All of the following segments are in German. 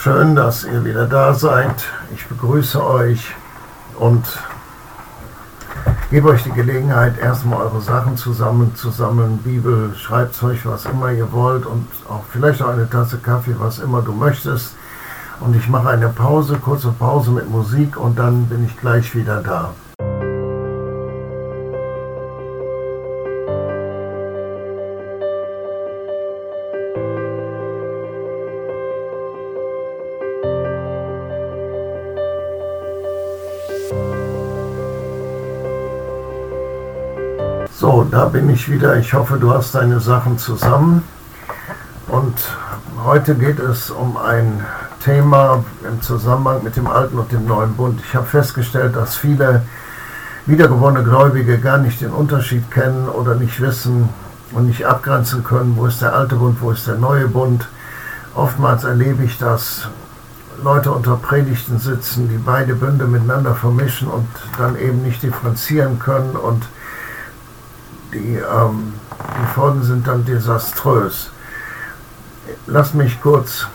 Schön, dass ihr wieder da seid. Ich begrüße euch und gebe euch die Gelegenheit, erstmal eure Sachen zusammenzusammeln. Bibel, Schreibzeug, was immer ihr wollt und auch vielleicht auch eine Tasse Kaffee, was immer du möchtest. Und ich mache eine Pause, kurze Pause mit Musik und dann bin ich gleich wieder da. So, da bin ich wieder. Ich hoffe, du hast deine Sachen zusammen. Und heute geht es um ein Thema im Zusammenhang mit dem Alten und dem Neuen Bund. Ich habe festgestellt, dass viele wiedergeborene Gläubige gar nicht den Unterschied kennen oder nicht wissen und nicht abgrenzen können, wo ist der Alte Bund, wo ist der Neue Bund. Oftmals erlebe ich, dass Leute unter Predigten sitzen, die beide Bünde miteinander vermischen und dann eben nicht differenzieren können und die Folgen sind dann desaströs. Lasst mich kurz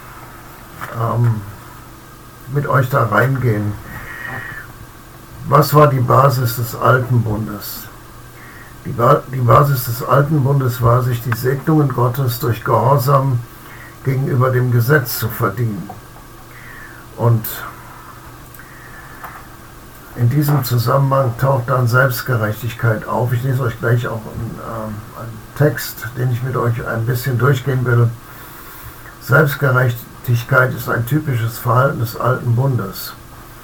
mit euch da reingehen. Was war die Basis des Alten Bundes? Die Basis des Alten Bundes war, sich die Segnungen Gottes durch Gehorsam gegenüber dem Gesetz zu verdienen. Und in diesem Zusammenhang taucht dann Selbstgerechtigkeit auf. Ich lese euch gleich auch einen Text, den ich mit euch ein bisschen durchgehen will. Selbstgerechtigkeit ist ein typisches Verhalten des Alten Bundes.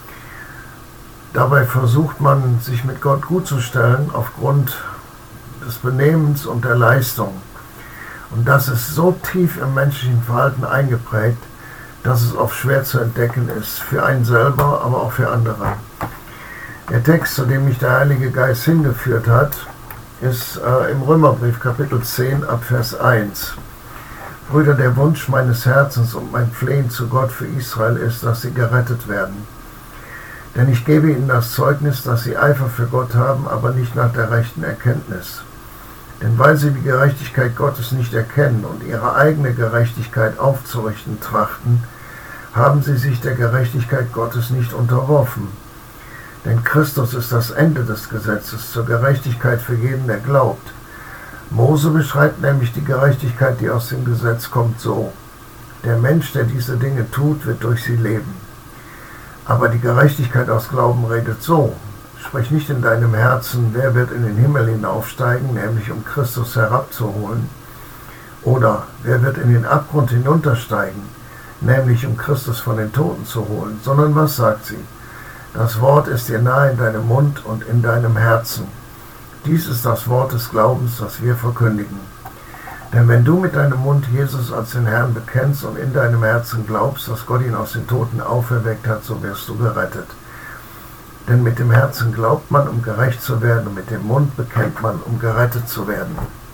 Dabei versucht man, sich mit Gott gutzustellen aufgrund des Benehmens und der Leistung. Und das ist so tief im menschlichen Verhalten eingeprägt, dass es oft schwer zu entdecken ist, für einen selber, aber auch für andere. Der Text, zu dem mich der Heilige Geist hingeführt hat, ist im Römerbrief Kapitel 10 ab Vers 1. Brüder, der Wunsch meines Herzens und mein Flehen zu Gott für Israel ist, dass sie gerettet werden. Denn ich gebe ihnen das Zeugnis, dass sie Eifer für Gott haben, aber nicht nach der rechten Erkenntnis. Denn weil sie die Gerechtigkeit Gottes nicht erkennen und ihre eigene Gerechtigkeit aufzurichten trachten, haben sie sich der Gerechtigkeit Gottes nicht unterworfen. Denn Christus ist das Ende des Gesetzes zur Gerechtigkeit für jeden, der glaubt. Mose beschreibt nämlich die Gerechtigkeit, die aus dem Gesetz kommt, so: Der Mensch, der diese Dinge tut, wird durch sie leben. Aber die Gerechtigkeit aus Glauben redet so: Sprich nicht in deinem Herzen, wer wird in den Himmel hinaufsteigen, nämlich um Christus herabzuholen. Oder wer wird in den Abgrund hinuntersteigen, nämlich um Christus von den Toten zu holen. Sondern was sagt sie? Das Wort ist dir nahe in deinem Mund und in deinem Herzen. Dies ist das Wort des Glaubens, das wir verkündigen. Denn wenn du mit deinem Mund Jesus als den Herrn bekennst und in deinem Herzen glaubst, dass Gott ihn aus den Toten auferweckt hat, so wirst du gerettet. Denn mit dem Herzen glaubt man, um gerecht zu werden, und mit dem Mund bekennt man, um gerettet zu werden.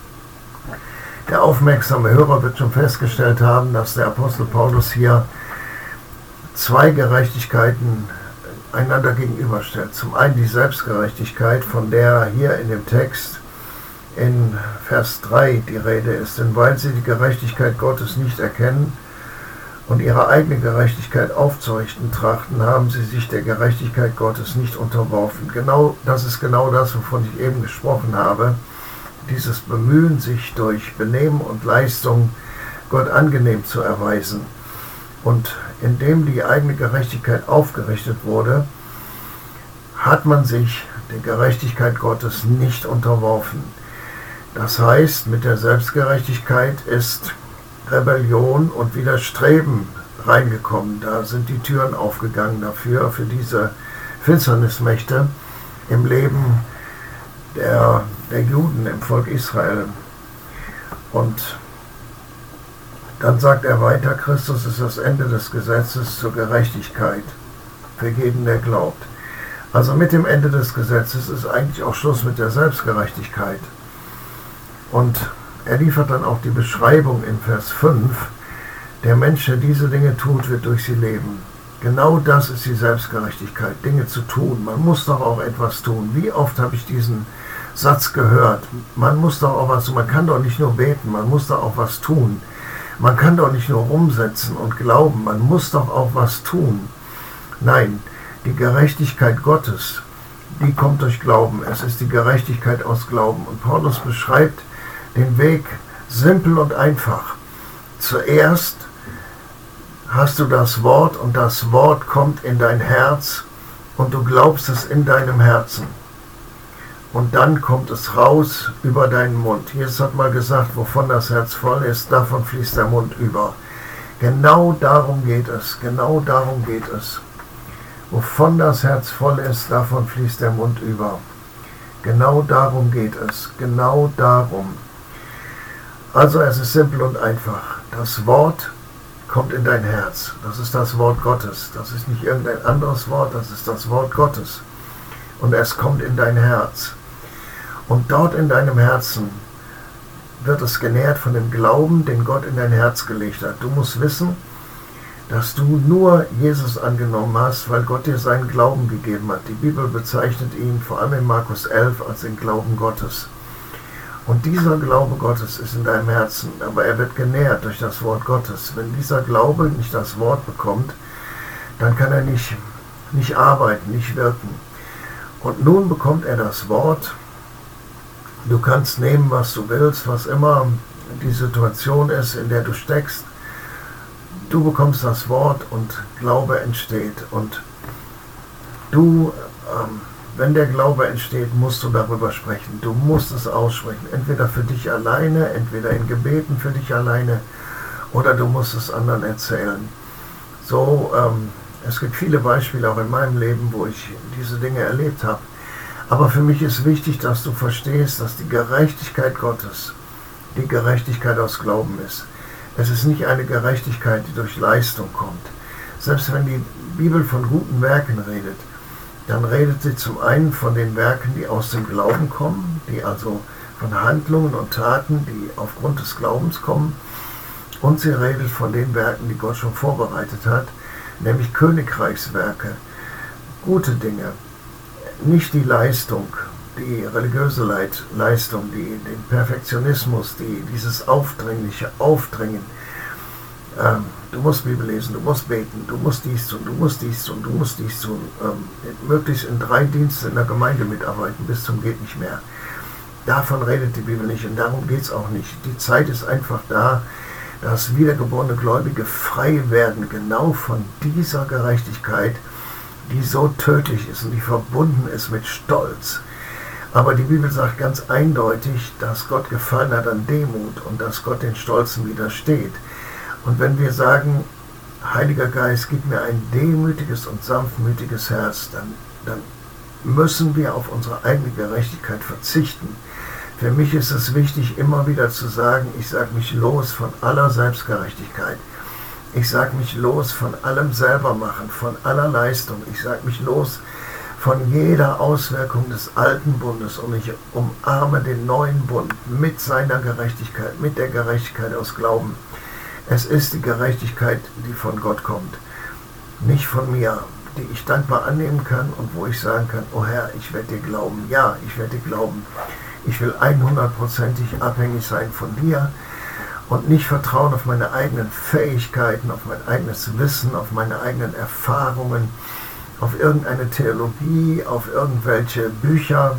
Der aufmerksame Hörer wird schon festgestellt haben, dass der Apostel Paulus hier zwei Gerechtigkeiten einander gegenüberstellt. Zum einen die Selbstgerechtigkeit, von der hier in dem Text in Vers 3 die Rede ist. Denn weil sie die Gerechtigkeit Gottes nicht erkennen und ihre eigene Gerechtigkeit aufzurichten trachten, haben sie sich der Gerechtigkeit Gottes nicht unterworfen. Das ist genau das, wovon ich eben gesprochen habe. Dieses Bemühen, sich durch Benehmen und Leistung Gott angenehm zu erweisen. Und indem die eigene Gerechtigkeit aufgerichtet wurde, hat man sich der Gerechtigkeit Gottes nicht unterworfen. Das heißt, mit der Selbstgerechtigkeit ist Rebellion und Widerstreben reingekommen. Da sind die Türen aufgegangen dafür, für diese Finsternismächte im Leben der Juden im Volk Israel. Und dann sagt er weiter, Christus ist das Ende des Gesetzes zur Gerechtigkeit für jeden, der glaubt. Also mit dem Ende des Gesetzes ist eigentlich auch Schluss mit der Selbstgerechtigkeit. Und er liefert dann auch die Beschreibung in Vers 5, der Mensch, der diese Dinge tut, wird durch sie leben. Genau das ist die Selbstgerechtigkeit, Dinge zu tun. Man muss doch auch etwas tun. Wie oft habe ich diesen Satz gehört? Man muss doch auch was tun. Man kann doch nicht nur beten, man muss doch auch was tun. Man kann doch nicht nur rumsitzen und glauben, man muss doch auch was tun. Nein, die Gerechtigkeit Gottes, die kommt durch Glauben. Es ist die Gerechtigkeit aus Glauben. Und Paulus beschreibt den Weg simpel und einfach. Zuerst hast du das Wort und das Wort kommt in dein Herz und du glaubst es in deinem Herzen. Und dann kommt es raus über deinen Mund. Jesus hat mal gesagt, wovon das Herz voll ist, davon fließt der Mund über. Genau darum geht es. Genau darum geht es. Wovon das Herz voll ist, davon fließt der Mund über. Genau darum geht es. Genau darum. Also es ist simpel und einfach. Das Wort kommt in dein Herz. Das ist das Wort Gottes. Das ist nicht irgendein anderes Wort, das ist das Wort Gottes. Und es kommt in dein Herz. Und dort in deinem Herzen wird es genährt von dem Glauben, den Gott in dein Herz gelegt hat. Du musst wissen, dass du nur Jesus angenommen hast, weil Gott dir seinen Glauben gegeben hat. Die Bibel bezeichnet ihn vor allem in Markus 11 als den Glauben Gottes. Und dieser Glaube Gottes ist in deinem Herzen, aber er wird genährt durch das Wort Gottes. Wenn dieser Glaube nicht das Wort bekommt, dann kann er nicht arbeiten, nicht wirken. Und nun bekommt er das Wort. Du kannst nehmen, was du willst, was immer die Situation ist, in der du steckst. Du bekommst das Wort und Glaube entsteht. Und du, wenn der Glaube entsteht, musst du darüber sprechen. Du musst es aussprechen. Entweder für dich alleine, entweder in Gebeten für dich alleine, oder du musst es anderen erzählen. So, es gibt viele Beispiele auch in meinem Leben, wo ich diese Dinge erlebt habe. Aber für mich ist wichtig, dass du verstehst, dass die Gerechtigkeit Gottes die Gerechtigkeit aus Glauben ist. Es ist nicht eine Gerechtigkeit, die durch Leistung kommt. Selbst wenn die Bibel von guten Werken redet, dann redet sie zum einen von den Werken, die aus dem Glauben kommen, die also von Handlungen und Taten, die aufgrund des Glaubens kommen. Und sie redet von den Werken, die Gott schon vorbereitet hat, nämlich Königreichswerke, gute Dinge. Nicht die Leistung, die religiöse Leistung, den Perfektionismus, dieses aufdringliche Aufdringen. Du musst Bibel lesen, du musst beten, du musst dies tun, du musst dies tun, du musst dies tun. Möglichst in 3 Diensten in der Gemeinde mitarbeiten, bis zum geht nicht mehr. Davon redet die Bibel nicht und darum geht es auch nicht. Die Zeit ist einfach da, dass wiedergeborene Gläubige frei werden, genau von dieser Gerechtigkeit, die so tödlich ist und die verbunden ist mit Stolz. Aber die Bibel sagt ganz eindeutig, dass Gott gefallen hat an Demut und dass Gott den Stolzen widersteht. Und wenn wir sagen, Heiliger Geist, gib mir ein demütiges und sanftmütiges Herz, dann müssen wir auf unsere eigene Gerechtigkeit verzichten. Für mich ist es wichtig, immer wieder zu sagen, ich sage mich los von aller Selbstgerechtigkeit. Ich sage mich los von allem Selbermachen, von aller Leistung. Ich sage mich los von jeder Auswirkung des alten Bundes und ich umarme den neuen Bund mit seiner Gerechtigkeit, mit der Gerechtigkeit aus Glauben. Es ist die Gerechtigkeit, die von Gott kommt, nicht von mir, die ich dankbar annehmen kann und wo ich sagen kann, oh Herr, ich werde dir glauben. Ja, ich werde dir glauben. Ich will 100%ig abhängig sein von dir. Und nicht vertrauen auf meine eigenen Fähigkeiten, auf mein eigenes Wissen, auf meine eigenen Erfahrungen, auf irgendeine Theologie, auf irgendwelche Bücher.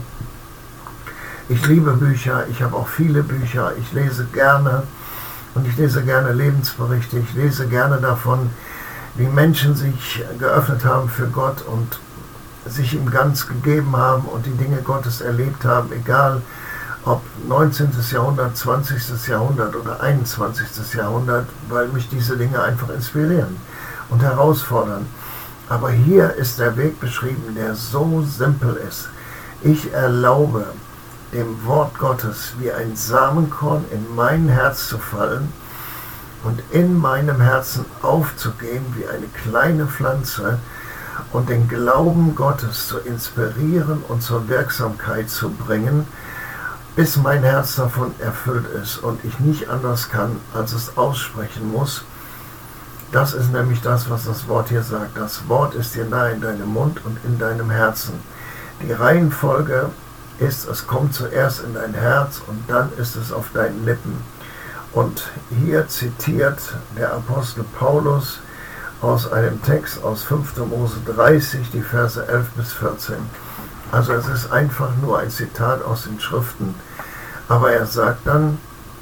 Ich liebe Bücher, ich habe auch viele Bücher, ich lese gerne und ich lese gerne Lebensberichte, ich lese gerne davon, wie Menschen sich geöffnet haben für Gott und sich ihm ganz gegeben haben und die Dinge Gottes erlebt haben, egal ob 19. Jahrhundert, 20. Jahrhundert oder 21. Jahrhundert, weil mich diese Dinge einfach inspirieren und herausfordern. Aber hier ist der Weg beschrieben, der so simpel ist. Ich erlaube dem Wort Gottes wie ein Samenkorn in mein Herz zu fallen und in meinem Herzen aufzugehen wie eine kleine Pflanze und den Glauben Gottes zu inspirieren und zur Wirksamkeit zu bringen, bis mein Herz davon erfüllt ist und ich nicht anders kann, als es aussprechen muss. Das ist nämlich das, was das Wort hier sagt. Das Wort ist dir nahe in deinem Mund und in deinem Herzen. Die Reihenfolge ist, es kommt zuerst in dein Herz und dann ist es auf deinen Lippen. Und hier zitiert der Apostel Paulus aus einem Text aus 5. Mose 30, die Verse 11 bis 14. Also es ist einfach nur ein Zitat aus den Schriften. Aber er sagt dann,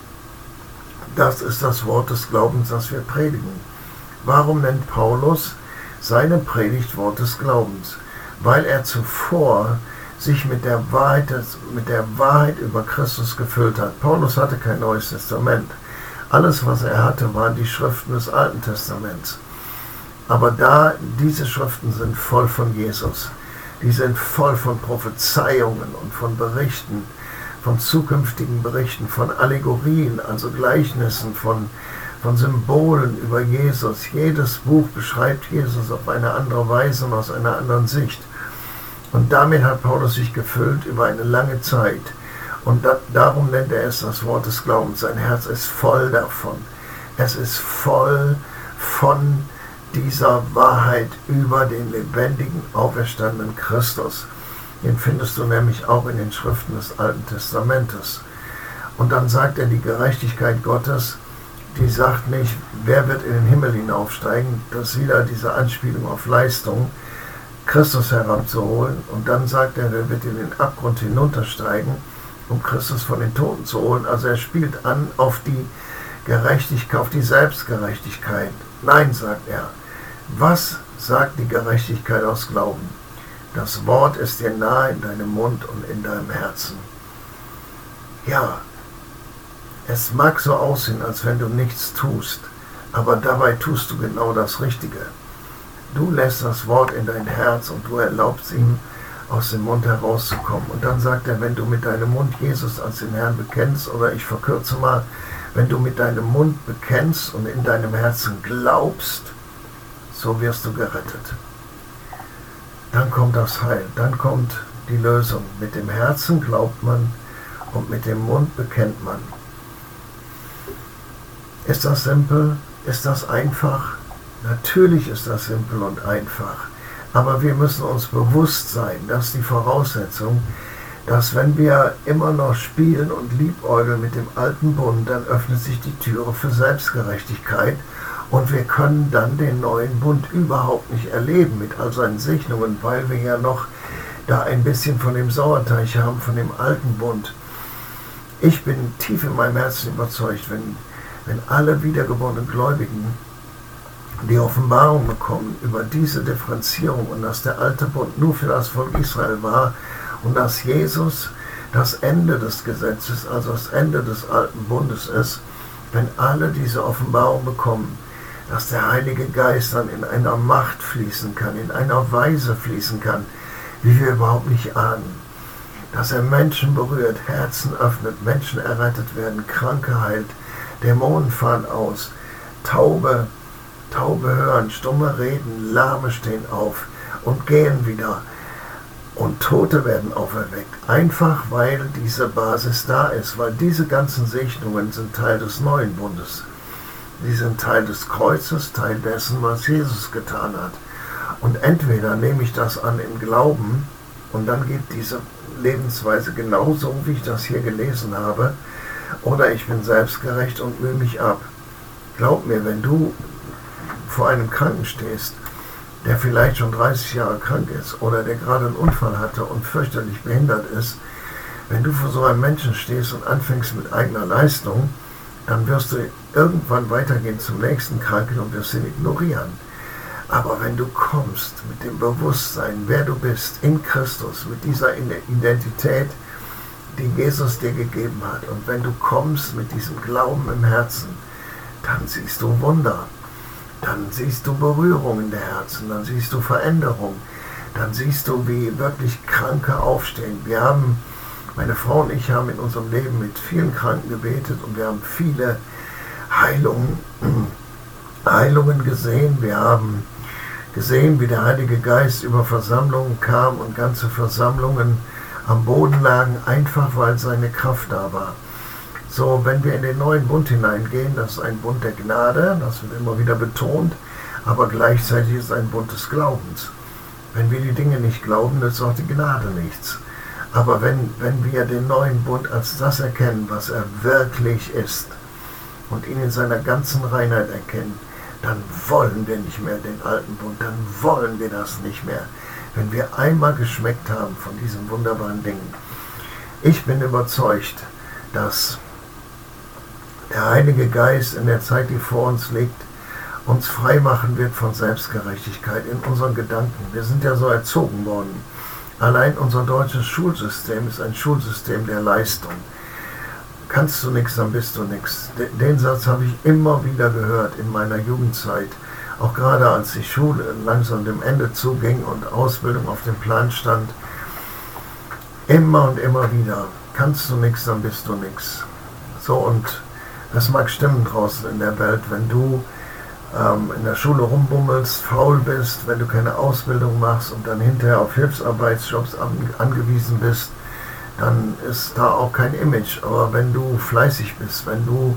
das ist das Wort des Glaubens, das wir predigen. Warum nennt Paulus seine Predigt Wort des Glaubens? Weil er zuvor sich mit der Wahrheit über Christus gefüllt hat. Paulus hatte kein Neues Testament. Alles, was er hatte, waren die Schriften des Alten Testaments. Aber diese Schriften sind voll von Jesus. Die sind voll von Prophezeiungen und von Berichten, von zukünftigen Berichten, von Allegorien, also Gleichnissen, von Symbolen über Jesus. Jedes Buch beschreibt Jesus auf eine andere Weise und aus einer anderen Sicht. Und damit hat Paulus sich gefüllt über eine lange Zeit. Und darum nennt er es das Wort des Glaubens. Sein Herz ist voll davon. Es ist voll von dieser Wahrheit über den lebendigen, auferstandenen Christus. Den findest du nämlich auch in den Schriften des Alten Testamentes. Und dann sagt er, die Gerechtigkeit Gottes, die sagt nicht, wer wird in den Himmel hinaufsteigen. Das ist wieder diese Anspielung auf Leistung, Christus herabzuholen. Und dann sagt er, wer wird in den Abgrund hinuntersteigen, um Christus von den Toten zu holen. Also er spielt an auf die Gerechtigkeit, auf die Selbstgerechtigkeit. Nein, sagt er. Was sagt die Gerechtigkeit aus Glauben? Das Wort ist dir nahe in deinem Mund und in deinem Herzen. Ja, es mag so aussehen, als wenn du nichts tust, aber dabei tust du genau das Richtige. Du lässt das Wort in dein Herz und du erlaubst ihm, aus dem Mund herauszukommen. Und dann sagt er, wenn du mit deinem Mund Jesus als den Herrn bekennst, oder ich verkürze mal, wenn du mit deinem Mund bekennst und in deinem Herzen glaubst, so wirst du gerettet. Dann kommt das Heil, dann kommt die Lösung. Mit dem Herzen glaubt man und mit dem Mund bekennt man. Ist das simpel? Ist das einfach? Natürlich ist das simpel und einfach. Aber wir müssen uns bewusst sein, dass die Voraussetzung, dass wenn wir immer noch spielen und liebäugeln mit dem alten Bund, dann öffnet sich die Türe für Selbstgerechtigkeit und wir können dann den neuen Bund überhaupt nicht erleben mit all seinen Segnungen, weil wir ja noch da ein bisschen von dem Sauerteig haben, von dem alten Bund. Ich bin tief in meinem Herzen überzeugt, wenn alle wiedergeborenen Gläubigen die Offenbarung bekommen über diese Differenzierung und dass der alte Bund nur für das Volk Israel war und dass Jesus das Ende des Gesetzes, also das Ende des alten Bundes ist, wenn alle diese Offenbarung bekommen, dass der Heilige Geist dann in einer Macht fließen kann, in einer Weise fließen kann, wie wir überhaupt nicht ahnen, dass er Menschen berührt, Herzen öffnet, Menschen errettet werden, Kranke heilt, Dämonen fahren aus, Taube hören, Stumme reden, Lahme stehen auf und gehen wieder und Tote werden auferweckt. Einfach weil diese Basis da ist, weil diese ganzen Segnungen sind Teil des neuen Bundes. Sie sind Teil des Kreuzes, Teil dessen, was Jesus getan hat. Und entweder nehme ich das an im Glauben und dann geht diese Lebensweise genauso, wie ich das hier gelesen habe, oder ich bin selbstgerecht und mühe mich ab. Glaub mir, wenn du vor einem Kranken stehst, der vielleicht schon 30 Jahre krank ist oder der gerade einen Unfall hatte und fürchterlich behindert ist, wenn du vor so einem Menschen stehst und anfängst mit eigener Leistung, dann wirst du irgendwann weitergehen zum nächsten Kranken und wirst ihn ignorieren. Aber wenn du kommst mit dem Bewusstsein, wer du bist, in Christus, mit dieser Identität, die Jesus dir gegeben hat, und wenn du kommst mit diesem Glauben im Herzen, dann siehst du Wunder. Dann siehst du Berührungen der Herzen, dann siehst du Veränderung, dann siehst du, wie wirklich Kranke aufstehen. Meine Frau und ich haben in unserem Leben mit vielen Kranken gebetet und wir haben viele Heilungen gesehen. Wir haben gesehen, wie der Heilige Geist über Versammlungen kam und ganze Versammlungen am Boden lagen, einfach weil seine Kraft da war. So, wenn wir in den neuen Bund hineingehen, das ist ein Bund der Gnade, das wird immer wieder betont, aber gleichzeitig ist es ein Bund des Glaubens. Wenn wir die Dinge nicht glauben, nützt auch die Gnade nichts. Aber wenn wir den neuen Bund als das erkennen, was er wirklich ist, und ihn in seiner ganzen Reinheit erkennen, dann wollen wir nicht mehr den alten Bund, dann wollen wir das nicht mehr, wenn wir einmal geschmeckt haben von diesen wunderbaren Dingen. Ich bin überzeugt, dass der Heilige Geist in der Zeit, die vor uns liegt, uns frei machen wird von Selbstgerechtigkeit in unseren Gedanken. Wir sind ja so erzogen worden. Allein unser deutsches Schulsystem ist ein Schulsystem der Leistung. Kannst du nichts, dann bist du nichts. Den Satz habe ich immer wieder gehört in meiner Jugendzeit. Auch gerade als die Schule langsam dem Ende zuging und Ausbildung auf dem Plan stand. Immer und immer wieder. Kannst du nichts, dann bist du nichts. So, und das mag stimmen draußen in der Welt, wenn du in der Schule rumbummelst, faul bist, wenn du keine Ausbildung machst und dann hinterher auf Hilfsarbeitsjobs angewiesen bist, dann ist da auch kein Image. Aber wenn du fleißig bist, wenn du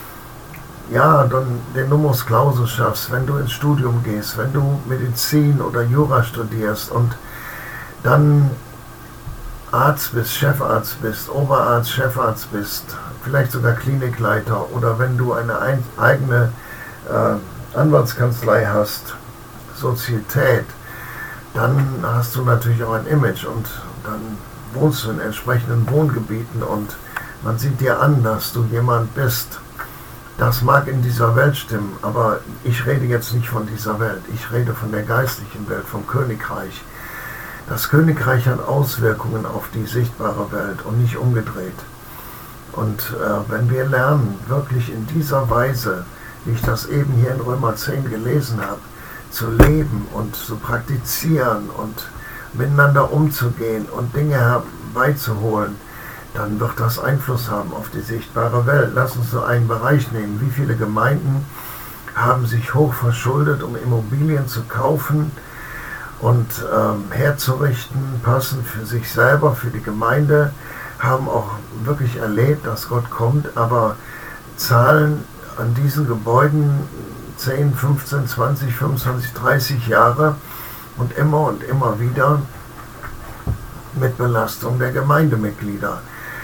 dann den Numerus Clausus schaffst, wenn du ins Studium gehst, wenn du Medizin oder Jura studierst und dann Arzt bist, Chefarzt bist, Oberarzt, Chefarzt bist, vielleicht sogar Klinikleiter, oder wenn du eine eigene Anwaltskanzlei hast, Sozietät, dann hast du natürlich auch ein Image und dann wohnst du in entsprechenden Wohngebieten und man sieht dir an, dass du jemand bist. Das mag in dieser Welt stimmen, aber ich rede jetzt nicht von dieser Welt, ich rede von der geistlichen Welt, vom Königreich. Das Königreich hat Auswirkungen auf die sichtbare Welt und nicht umgedreht. Und wenn wir lernen, wirklich in dieser Weise, wie ich das eben hier in Römer 10 gelesen habe, zu leben und zu praktizieren und miteinander umzugehen und Dinge herbeizuholen, dann wird das Einfluss haben auf die sichtbare Welt. Lass uns so einen Bereich nehmen. Wie viele Gemeinden haben sich hoch verschuldet, um Immobilien zu kaufen und herzurichten, passend für sich selber, für die Gemeinde, haben auch wirklich erlebt, dass Gott kommt, aber zahlen an diesen Gebäuden 10, 15, 20, 25, 30 Jahre und immer wieder mit Belastung der Gemeindemitglieder.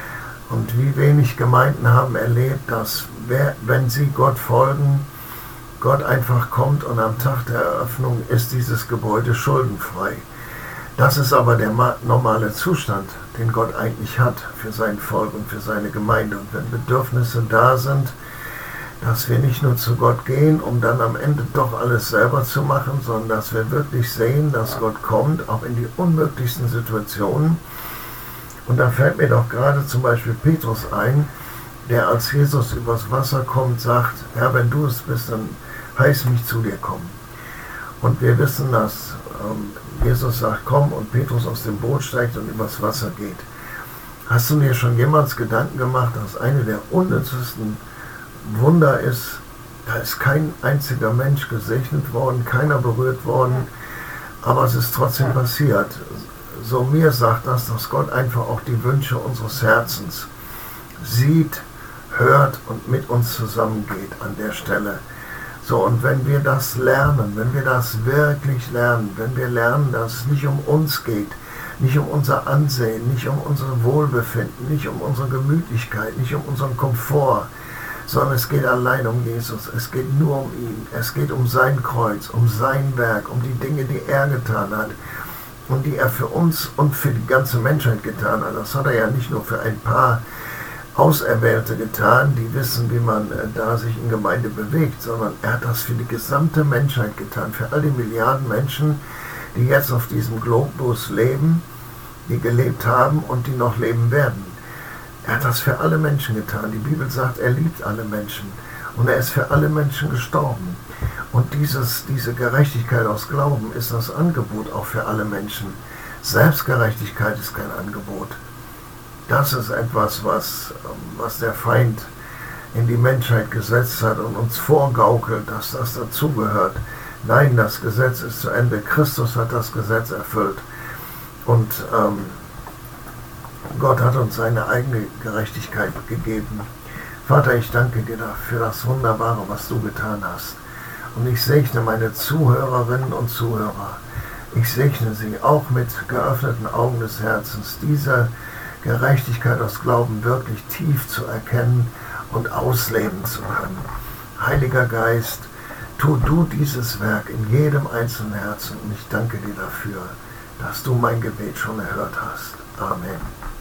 Und wie wenig Gemeinden haben erlebt, dass wenn sie Gott folgen, Gott einfach kommt und am Tag der Eröffnung ist dieses Gebäude schuldenfrei. Das ist aber der normale Zustand, den Gott eigentlich hat für sein Volk und für seine Gemeinde. Und wenn Bedürfnisse da sind, dass wir nicht nur zu Gott gehen, um dann am Ende doch alles selber zu machen, sondern dass wir wirklich sehen, dass Gott kommt, auch in die unmöglichsten Situationen. Und da fällt mir doch gerade zum Beispiel Petrus ein, der als Jesus übers Wasser kommt, sagt, Herr, wenn du es bist, dann heiß mich zu dir kommen. Und wir wissen, dass Jesus sagt, komm, und Petrus aus dem Boot steigt und übers Wasser geht. Hast du dir schon jemals Gedanken gemacht, dass eine der unnützesten Wunder ist, da ist kein einziger Mensch gesegnet worden, keiner berührt worden, aber es ist trotzdem passiert. So mir sagt das, dass Gott einfach auch die Wünsche unseres Herzens sieht, hört und mit uns zusammengeht an der Stelle. So, und wenn wir das lernen, wenn wir das wirklich lernen, wenn wir lernen, dass es nicht um uns geht, nicht um unser Ansehen, nicht um unser Wohlbefinden, nicht um unsere Gemütlichkeit, nicht um unseren Komfort, sondern es geht allein um Jesus, es geht nur um ihn, es geht um sein Kreuz, um sein Werk, um die Dinge, die er getan hat und die er für uns und für die ganze Menschheit getan hat. Das hat er ja nicht nur für ein paar Auserwählte getan, die wissen, wie man da sich in Gemeinde bewegt, sondern er hat das für die gesamte Menschheit getan, für all die Milliarden Menschen, die jetzt auf diesem Globus leben, die gelebt haben und die noch leben werden. Er hat das für alle Menschen getan. Die Bibel sagt, er liebt alle Menschen und er ist für alle Menschen gestorben. Und diese Gerechtigkeit aus Glauben ist das Angebot auch für alle Menschen. Selbstgerechtigkeit ist kein Angebot. Das ist etwas, was der Feind in die Menschheit gesetzt hat und uns vorgaukelt, dass das dazugehört. Nein, das Gesetz ist zu Ende. Christus hat das Gesetz erfüllt. Und Gott hat uns seine eigene Gerechtigkeit gegeben. Vater, ich danke dir für das Wunderbare, was du getan hast. Und ich segne meine Zuhörerinnen und Zuhörer. Ich segne sie auch mit geöffneten Augen des Herzens, diese Gerechtigkeit aus Glauben wirklich tief zu erkennen und ausleben zu können. Heiliger Geist, tu du dieses Werk in jedem einzelnen Herzen und ich danke dir dafür, dass du mein Gebet schon erhört hast. Amen.